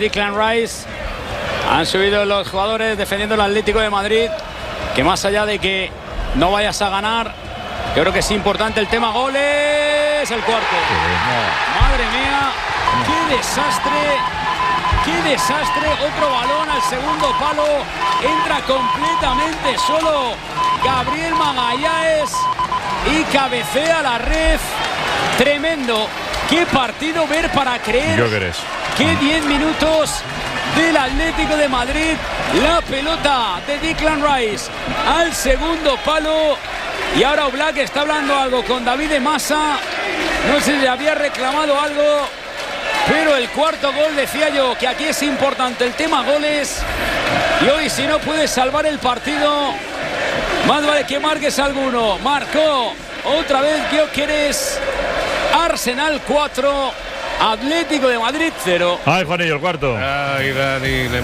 Declan Rice. Han subido los jugadores defendiendo el Atlético de Madrid, que más allá de que no vayas a ganar, yo creo que es importante el tema goles. El cuarto. Madre mía, qué desastre. ¡Qué desastre! Otro balón al segundo palo. Entra completamente solo Gabriel Magallanes y cabecea la red. Tremendo. ¡Qué partido ver para creer! ¿Qué crees? ¡Qué 10 minutos del Atlético de Madrid! La pelota de Declan Rice al segundo palo. Y ahora Oblak está hablando algo con David de Massa. No sé si le había reclamado algo. Pero el cuarto gol, decía yo, que aquí es importante el tema goles. Y hoy, si no puedes salvar el partido, más vale que marques alguno. Marcó otra vez Gyökeres. Arsenal 4, Atlético de Madrid 0. Ay, Juanillo, el cuarto. Ay, Dani,